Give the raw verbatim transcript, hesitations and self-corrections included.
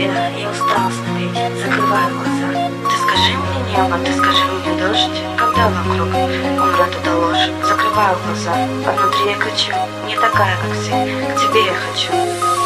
тебя, я устала смотреть, закрываю глаза. Ты скажи мне небо, ты скажи мне дождь, когда вокруг умрет эта ложь. Закрываю глаза, а внутри я кричу, не такая, как все, к тебе я хочу.